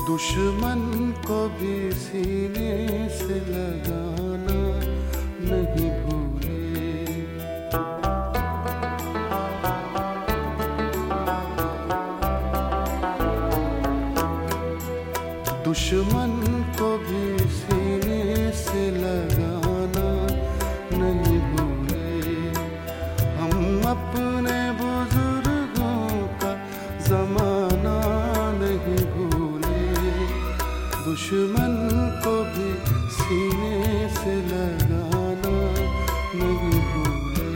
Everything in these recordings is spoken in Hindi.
दुश्मन को भी सीने से लगाना नहीं भूले। दुश्मन को भी सीने से लगाना नहीं भूले। हम अपने बुजुर्गों का जमाना नहीं भूले। दुश्मन को भी सीने से लगाना नहीं भूले।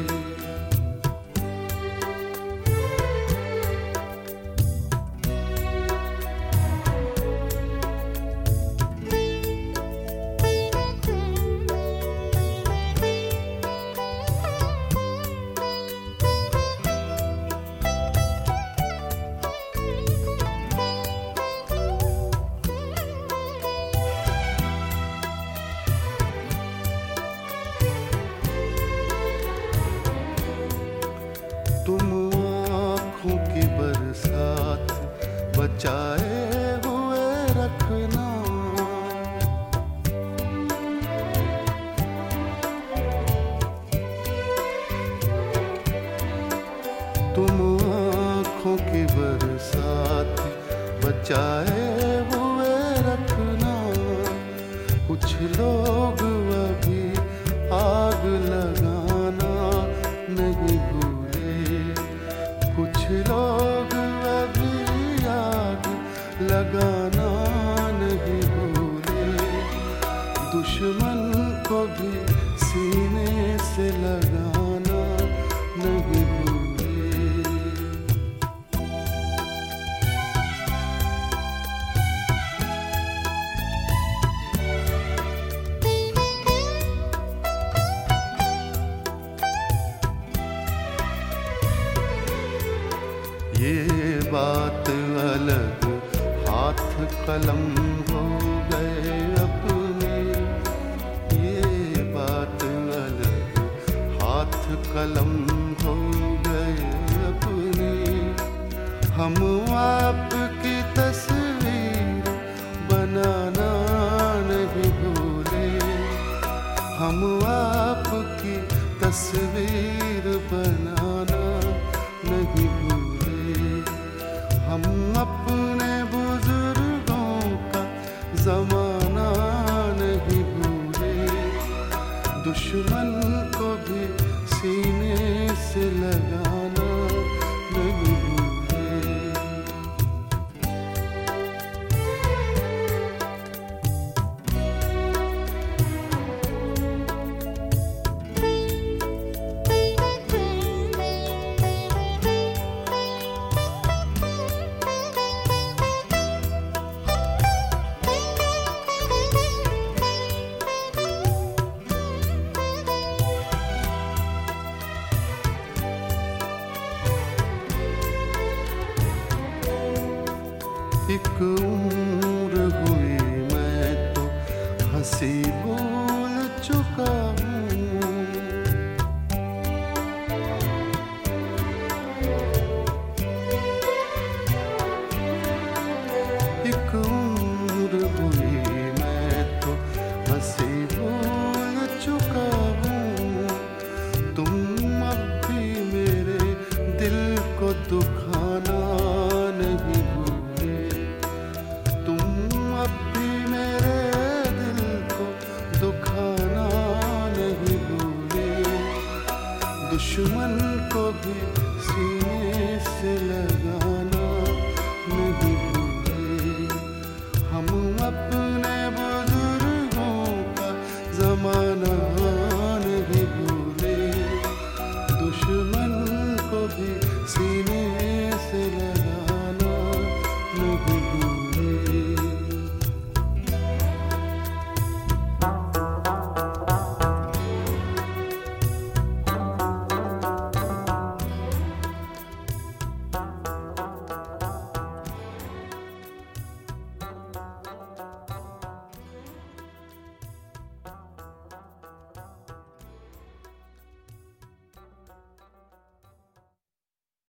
तुम आँखों की बरसात बचाए हुए रखना। तुम आँखों की बरसात बचाए हुए रखना। कुछ लोग अभी आग लगाना नहीं भूले। कुछ लोग अभी आग लगाना नहीं भूले। दुश्मन को भी सीने से लगाना नहीं भूले। ये बात अलग हाथ कलम हो गए अपने। ये बात अलग हाथ कलम हो गए अपने। हम आपकी तस्वीर बनाना नहीं भूले। हम आपकी तस्वीर बनाना नहीं भूले। हम अपने बुजुर्गों का जमाना नहीं भूले। दुश्मन को भी सीने से लगाना नहीं भूले। एक उम्र हुई मैं तो हंसी